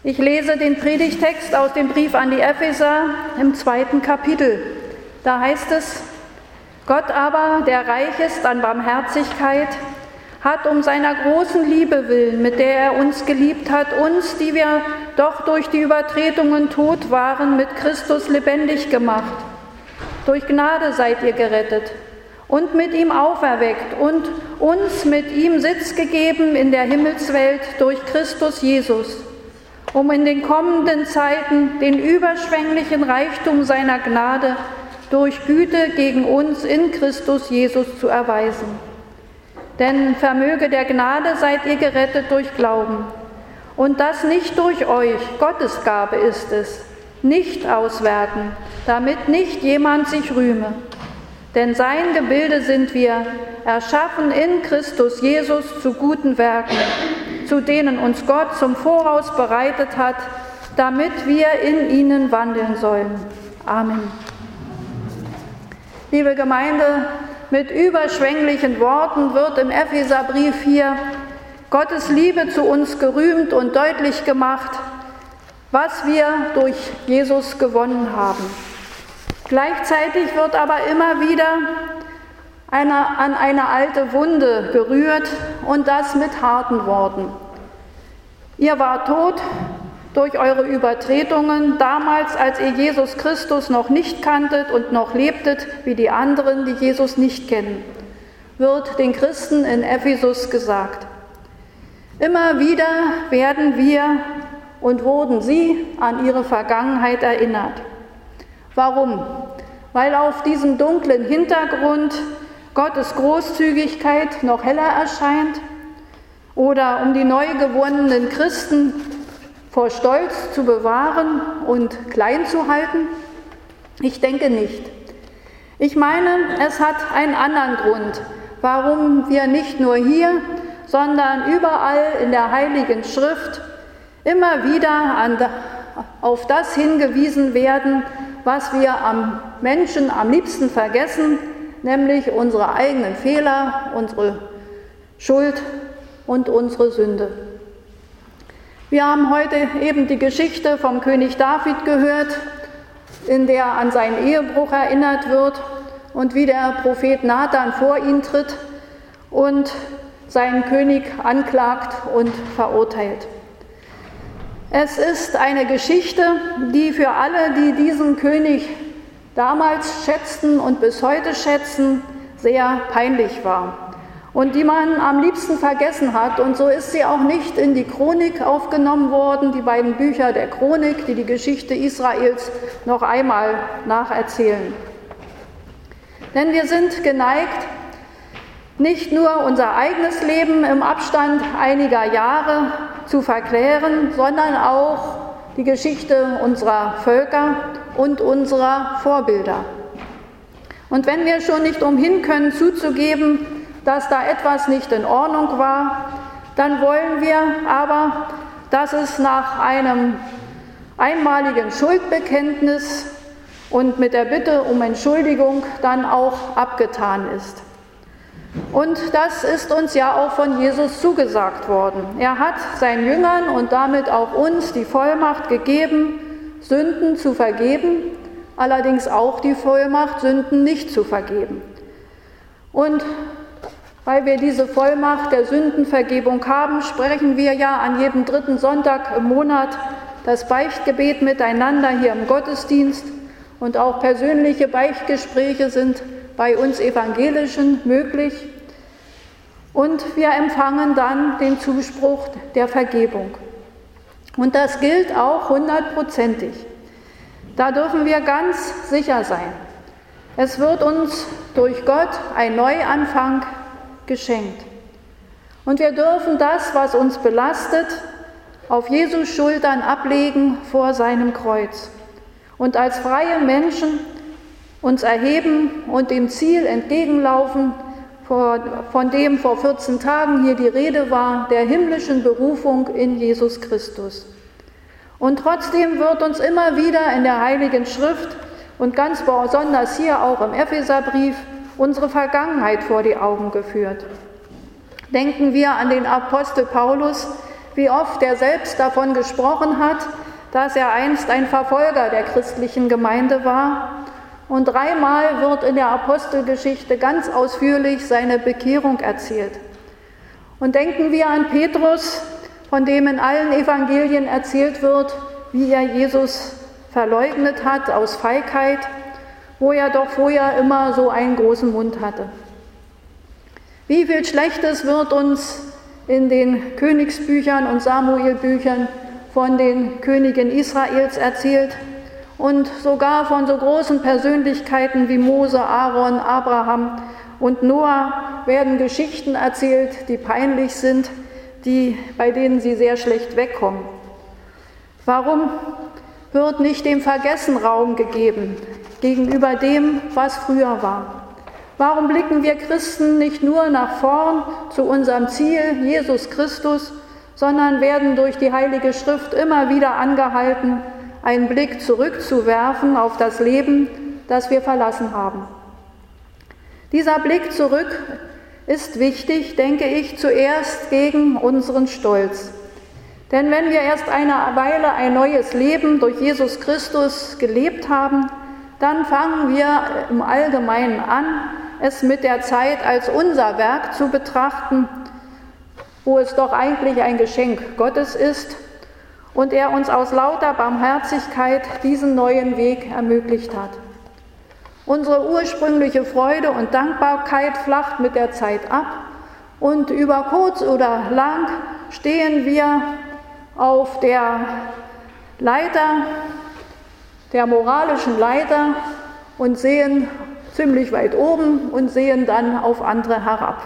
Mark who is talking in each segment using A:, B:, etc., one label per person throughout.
A: Ich lese den Predigtext aus dem Brief an die Epheser im 2. Kapitel. Da heißt es: Gott aber, der reich ist an Barmherzigkeit, hat um seiner großen Liebe willen, mit der er uns geliebt hat, uns, die wir doch durch die Übertretungen tot waren, mit Christus lebendig gemacht. Durch Gnade seid ihr gerettet und mit ihm auferweckt und uns mit ihm Sitz gegeben in der Himmelswelt durch Christus Jesus, um in den kommenden Zeiten den überschwänglichen Reichtum seiner Gnade durch Güte gegen uns in Christus Jesus zu erweisen. Denn vermöge der Gnade seid ihr gerettet durch Glauben. Und das nicht durch euch, Gottes Gabe ist es, nicht aus Werken, damit nicht jemand sich rühme. Denn sein Gebilde sind wir, erschaffen in Christus Jesus zu guten Werken, zu denen uns Gott zum Voraus bereitet hat, damit wir in ihnen wandeln sollen. Amen. Liebe Gemeinde, mit überschwänglichen Worten wird im Epheserbrief hier Gottes Liebe zu uns gerühmt und deutlich gemacht, was wir durch Jesus gewonnen haben. Gleichzeitig wird aber immer wieder an eine alte Wunde gerührt, und das mit harten Worten. Ihr wart tot durch eure Übertretungen, damals, als ihr Jesus Christus noch nicht kanntet und noch lebtet wie die anderen, die Jesus nicht kennen, wird den Christen in Ephesus gesagt. Immer wieder werden wir und wurden sie an ihre Vergangenheit erinnert. Warum? Weil auf diesem dunklen Hintergrund Gottes Großzügigkeit noch heller erscheint, oder um die neu gewonnenen Christen vor Stolz zu bewahren und klein zu halten? Ich denke nicht. Ich meine, es hat einen anderen Grund, warum wir nicht nur hier, sondern überall in der Heiligen Schrift immer wieder auf das hingewiesen werden, was wir am Menschen am liebsten vergessen, nämlich unsere eigenen Fehler, unsere Schuld und unsere Sünde. Wir haben heute eben die Geschichte vom König David gehört, in der an seinen Ehebruch erinnert wird und wie der Prophet Nathan vor ihn tritt und seinen König anklagt und verurteilt. Es ist eine Geschichte, die für alle, die diesen König damals schätzten und bis heute schätzen, sehr peinlich war und die man am liebsten vergessen hat. Und so ist sie auch nicht in die Chronik aufgenommen worden, die beiden Bücher der Chronik, die die Geschichte Israels noch einmal nacherzählen. Denn wir sind geneigt, nicht nur unser eigenes Leben im Abstand einiger Jahre zu verklären, sondern auch die Geschichte unserer Völker und unserer Vorbilder. Und wenn wir schon nicht umhin können zuzugeben, dass da etwas nicht in Ordnung war, dann wollen wir aber, dass es nach einem einmaligen Schuldbekenntnis und mit der Bitte um Entschuldigung dann auch abgetan ist. Und das ist uns ja auch von Jesus zugesagt worden. Er hat seinen Jüngern und damit auch uns die Vollmacht gegeben, Sünden zu vergeben, allerdings auch die Vollmacht, Sünden nicht zu vergeben. Und weil wir diese Vollmacht der Sündenvergebung haben, sprechen wir ja an jedem 3. Sonntag im Monat das Beichtgebet miteinander hier im Gottesdienst, und auch persönliche Beichtgespräche sind bei uns Evangelischen möglich, und wir empfangen dann den Zuspruch der Vergebung. Und das gilt auch 100%. Da dürfen wir ganz sicher sein. Es wird uns durch Gott ein Neuanfang geschenkt. Und wir dürfen das, was uns belastet, auf Jesus Schultern ablegen vor seinem Kreuz und als freie Menschen uns erheben und dem Ziel entgegenlaufen, von dem vor 14 Tagen hier die Rede war, der himmlischen Berufung in Jesus Christus. Und trotzdem wird uns immer wieder in der Heiligen Schrift und ganz besonders hier auch im Epheserbrief unsere Vergangenheit vor die Augen geführt. Denken wir an den Apostel Paulus, wie oft er selbst davon gesprochen hat, dass er einst ein Verfolger der christlichen Gemeinde war. Und 3-mal wird in der Apostelgeschichte ganz ausführlich seine Bekehrung erzählt. Und denken wir an Petrus, von dem in allen Evangelien erzählt wird, wie er Jesus verleugnet hat aus Feigheit, wo er doch vorher immer so einen großen Mund hatte. Wie viel Schlechtes wird uns in den Königsbüchern und Samuelbüchern von den Königen Israels erzählt und sogar von so großen Persönlichkeiten wie Mose, Aaron, Abraham und Noah werden Geschichten erzählt, die peinlich sind, bei denen sie sehr schlecht wegkommen. Warum wird nicht dem Vergessen Raum gegeben gegenüber dem, was früher war? Warum blicken wir Christen nicht nur nach vorn zu unserem Ziel, Jesus Christus, sondern werden durch die Heilige Schrift immer wieder angehalten, einen Blick zurückzuwerfen auf das Leben, das wir verlassen haben? Dieser Blick zurück ist wichtig, denke ich, zuerst gegen unseren Stolz. Denn wenn wir erst eine Weile ein neues Leben durch Jesus Christus gelebt haben, dann fangen wir im Allgemeinen an, es mit der Zeit als unser Werk zu betrachten, wo es doch eigentlich ein Geschenk Gottes ist und er uns aus lauter Barmherzigkeit diesen neuen Weg ermöglicht hat. Unsere ursprüngliche Freude und Dankbarkeit flacht mit der Zeit ab und über kurz oder lang stehen wir auf der Leiter, der moralischen Leiter und sehen ziemlich weit oben und sehen dann auf andere herab.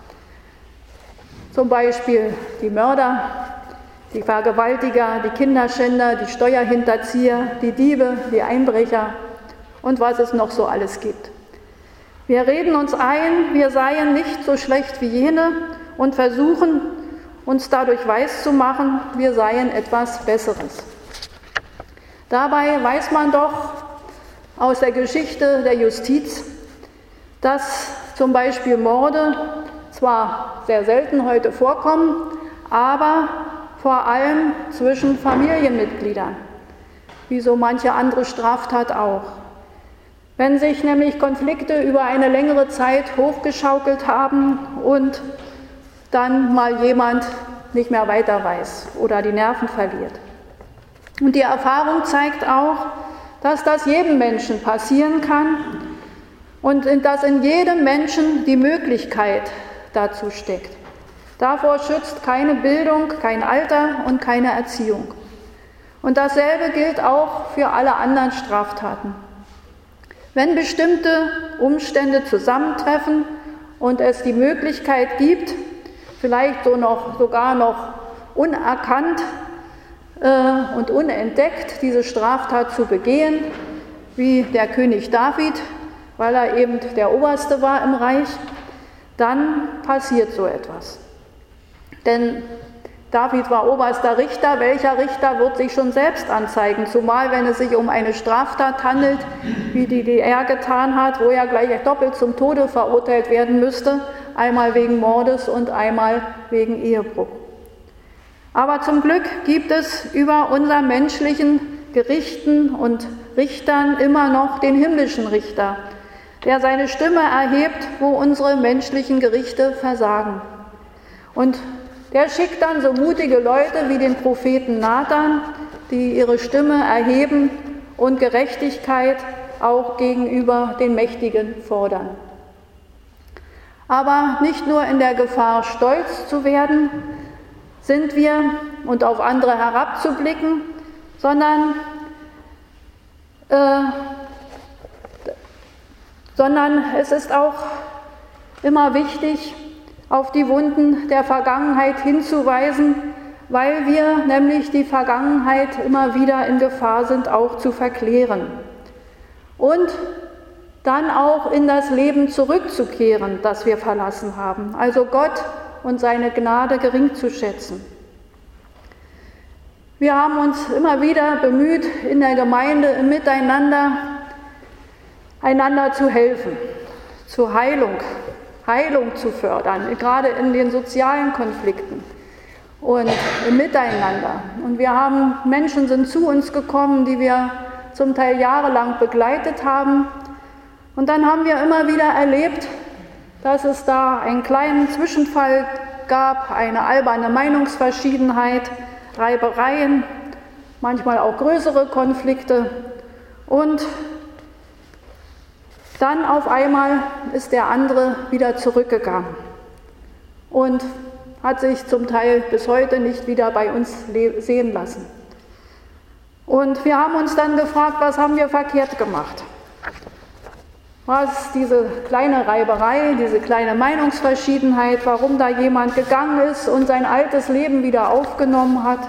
A: Zum Beispiel die Mörder, die Vergewaltiger, die Kinderschänder, die Steuerhinterzieher, die Diebe, die Einbrecher und was es noch so alles gibt. Wir reden uns ein, wir seien nicht so schlecht wie jene und versuchen, uns dadurch weiszumachen, wir seien etwas Besseres. Dabei weiß man doch aus der Geschichte der Justiz, dass zum Beispiel Morde zwar sehr selten heute vorkommen, aber vor allem zwischen Familienmitgliedern, wie so manche andere Straftat auch. Wenn sich nämlich Konflikte über eine längere Zeit hochgeschaukelt haben und dann mal jemand nicht mehr weiter weiß oder die Nerven verliert. Und die Erfahrung zeigt auch, dass das jedem Menschen passieren kann und dass in jedem Menschen die Möglichkeit dazu steckt. Davor schützt keine Bildung, kein Alter und keine Erziehung. Und dasselbe gilt auch für alle anderen Straftaten. Wenn bestimmte Umstände zusammentreffen und es die Möglichkeit gibt, vielleicht sogar noch unerkannt und unentdeckt diese Straftat zu begehen, wie der König David, weil er eben der Oberste war im Reich, dann passiert so etwas. Denn David war oberster Richter. Welcher Richter wird sich schon selbst anzeigen? Zumal, wenn es sich um eine Straftat handelt, wie die er getan hat, wo er gleich doppelt zum Tode verurteilt werden müsste, einmal wegen Mordes und einmal wegen Ehebruch. Aber zum Glück gibt es über unseren menschlichen Gerichten und Richtern immer noch den himmlischen Richter, der seine Stimme erhebt, wo unsere menschlichen Gerichte versagen. Und der schickt dann so mutige Leute wie den Propheten Nathan, die ihre Stimme erheben und Gerechtigkeit auch gegenüber den Mächtigen fordern. Aber nicht nur in der Gefahr, stolz zu werden, sind wir und auf andere herabzublicken, sondern es ist auch immer wichtig, auf die Wunden der Vergangenheit hinzuweisen, weil wir nämlich die Vergangenheit immer wieder in Gefahr sind, auch zu verklären. Und dann auch in das Leben zurückzukehren, das wir verlassen haben. Also Gott und seine Gnade gering zu schätzen. Wir haben uns immer wieder bemüht, in der Gemeinde im Miteinander einander zu helfen, zur Heilung zu fördern, gerade in den sozialen Konflikten. und im Miteinander. Und Menschen sind zu uns gekommen, die wir zum Teil jahrelang begleitet haben. Und dann haben wir immer wieder erlebt, dass es da einen kleinen Zwischenfall gab, eine alberne Meinungsverschiedenheit, Reibereien, manchmal auch größere Konflikte. Und dann auf einmal ist der andere wieder zurückgegangen und hat sich zum Teil bis heute nicht wieder bei uns sehen lassen. Und wir haben uns dann gefragt, was haben wir verkehrt gemacht? Was diese kleine Reiberei, diese kleine Meinungsverschiedenheit, warum da jemand gegangen ist und sein altes Leben wieder aufgenommen hat?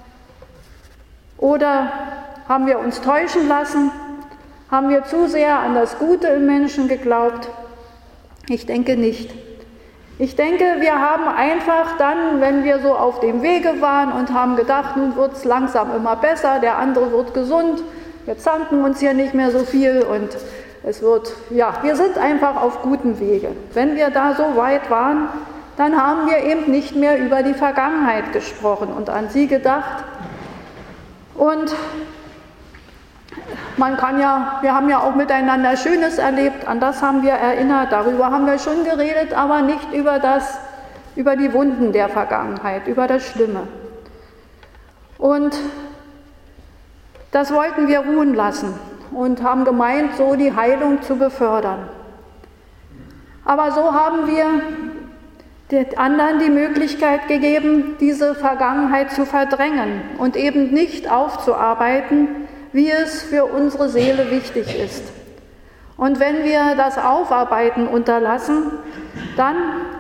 A: Oder haben wir uns täuschen lassen? Haben wir zu sehr an das Gute im Menschen geglaubt? Ich denke nicht. Ich denke, wir haben einfach dann, wenn wir so auf dem Wege waren und haben gedacht, nun wird es langsam immer besser, der andere wird gesund, wir zanken uns hier nicht mehr so viel und wir sind einfach auf gutem Wege. Wenn wir da so weit waren, dann haben wir eben nicht mehr über die Vergangenheit gesprochen und an sie gedacht. Und wir haben ja auch miteinander Schönes erlebt, an das haben wir erinnert, darüber haben wir schon geredet, aber nicht über die Wunden der Vergangenheit, über das Schlimme. Und das wollten wir ruhen lassen und haben gemeint, so die Heilung zu befördern. Aber so haben wir den anderen die Möglichkeit gegeben, diese Vergangenheit zu verdrängen und eben nicht aufzuarbeiten, wie es für unsere Seele wichtig ist. Und wenn wir das Aufarbeiten unterlassen, dann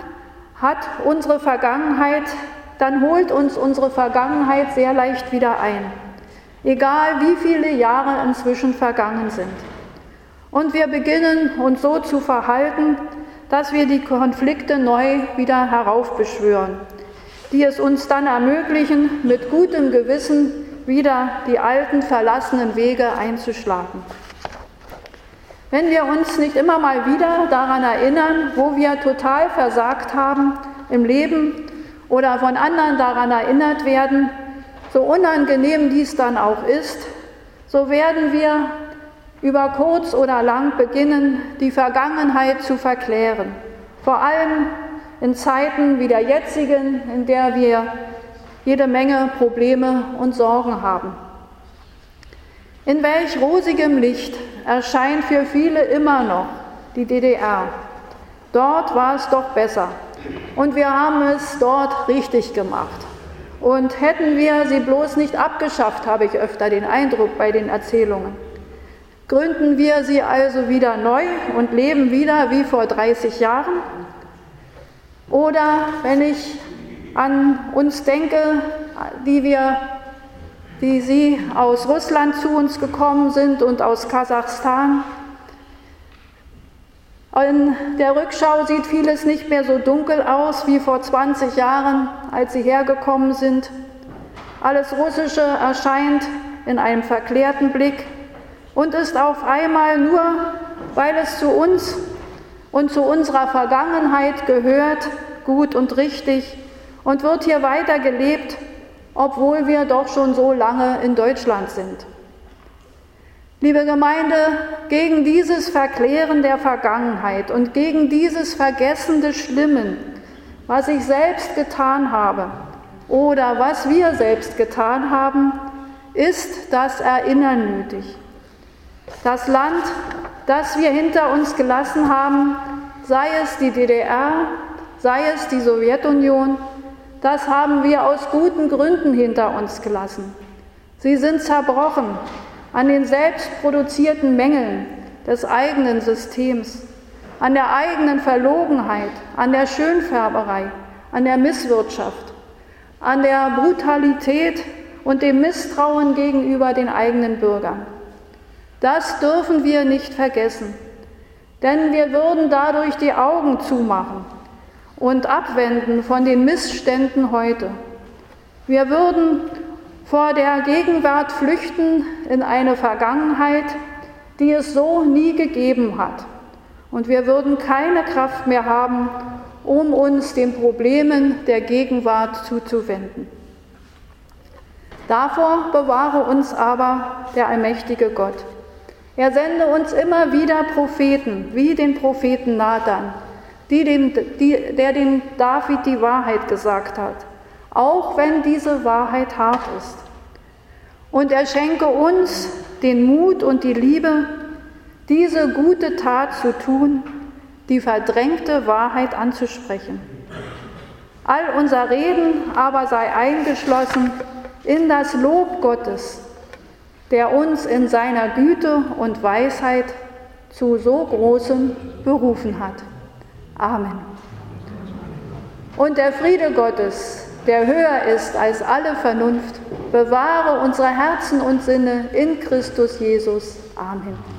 A: holt uns unsere Vergangenheit sehr leicht wieder ein. Egal wie viele Jahre inzwischen vergangen sind. Und wir beginnen uns so zu verhalten, dass wir die Konflikte neu wieder heraufbeschwören, die es uns dann ermöglichen, mit gutem Gewissen wieder die alten verlassenen Wege einzuschlagen. Wenn wir uns nicht immer mal wieder daran erinnern, wo wir total versagt haben im Leben oder von anderen daran erinnert werden, so unangenehm dies dann auch ist, so werden wir über kurz oder lang beginnen, die Vergangenheit zu verklären. Vor allem in Zeiten wie der jetzigen, in der wir jede Menge Probleme und Sorgen haben. In welch rosigem Licht erscheint für viele immer noch die DDR. Dort war es doch besser und wir haben es dort richtig gemacht. Und hätten wir sie bloß nicht abgeschafft, habe ich öfter den Eindruck bei den Erzählungen. Gründen wir sie also wieder neu und leben wieder wie vor 30 Jahren? Oder wenn ich an uns denke, die Sie aus Russland zu uns gekommen sind und aus Kasachstan. In der Rückschau sieht vieles nicht mehr so dunkel aus wie vor 20 Jahren, als Sie hergekommen sind. Alles Russische erscheint in einem verklärten Blick und ist auf einmal nur, weil es zu uns und zu unserer Vergangenheit gehört, gut und richtig und wird hier weiter gelebt, obwohl wir doch schon so lange in Deutschland sind. Liebe Gemeinde, gegen dieses Verklären der Vergangenheit und gegen dieses Vergessen des Schlimmen, was ich selbst getan habe oder was wir selbst getan haben, ist das Erinnern nötig. Das Land, das wir hinter uns gelassen haben, sei es die DDR, sei es die Sowjetunion, das haben wir aus guten Gründen hinter uns gelassen. Sie sind zerbrochen an den selbstproduzierten Mängeln des eigenen Systems, an der eigenen Verlogenheit, an der Schönfärberei, an der Misswirtschaft, an der Brutalität und dem Misstrauen gegenüber den eigenen Bürgern. Das dürfen wir nicht vergessen, denn wir würden dadurch die Augen zumachen und abwenden von den Missständen heute. Wir würden vor der Gegenwart flüchten in eine Vergangenheit, die es so nie gegeben hat. Und wir würden keine Kraft mehr haben, um uns den Problemen der Gegenwart zuzuwenden. Davor bewahre uns aber der allmächtige Gott. Er sende uns immer wieder Propheten, wie den Propheten Nathan, der dem David die Wahrheit gesagt hat, auch wenn diese Wahrheit hart ist. Und er schenke uns den Mut und die Liebe, diese gute Tat zu tun, die verdrängte Wahrheit anzusprechen. All unser Reden aber sei eingeschlossen in das Lob Gottes, der uns in seiner Güte und Weisheit zu so Großem berufen hat. Amen. Und der Friede Gottes, der höher ist als alle Vernunft, bewahre unsere Herzen und Sinne in Christus Jesus. Amen.